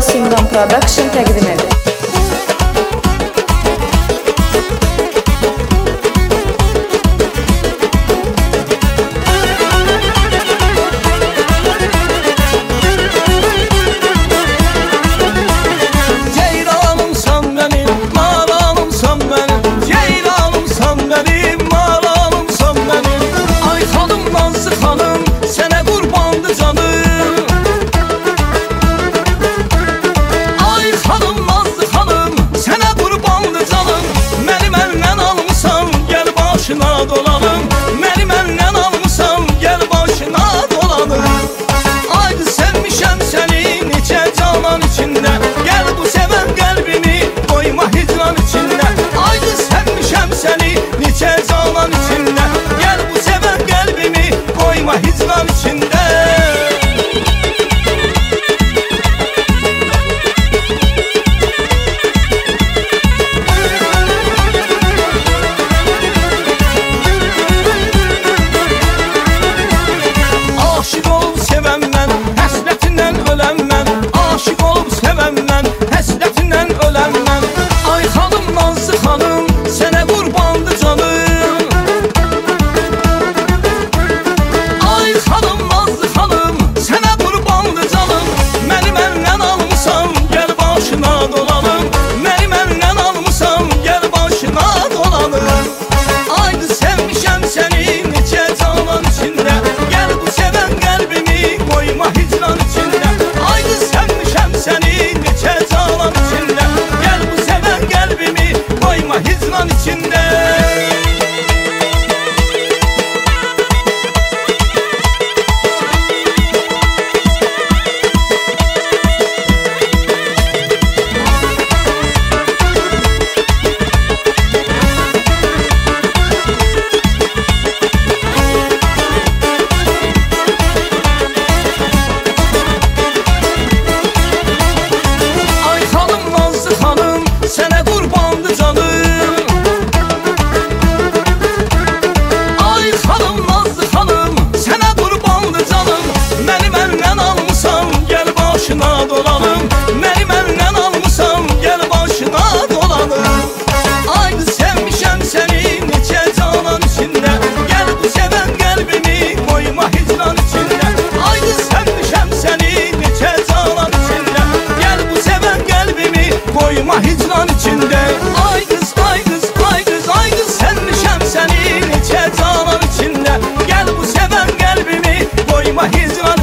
Simran Production təqdim edir. Dolanım, mənim əndən almışam, gəl başına dolanım. Aydı sevmişəm səni neçə canan içində, gəl bu sevən qəlbimi qoyma hicran içində. Aydı sevmişəm səni neçə canan içində, gəl bu sevən qəlbimi qoyma hicran içində. Dolanım, mənim əndən almışam, gəl başına dolanım. Aydı sevmişəm səni neçə canan içində, gəl bu sevən qəlbimi qoyma hicran içində. Aydı sevmişəm səni neçə canan içində, gəl bu sevən qəlbimi qoyma hicran içində. Aydız, aydız, aydız, aydız sevmişəm səni neçə canan içində, gəl bu sevən qəlbimi qoyma hicran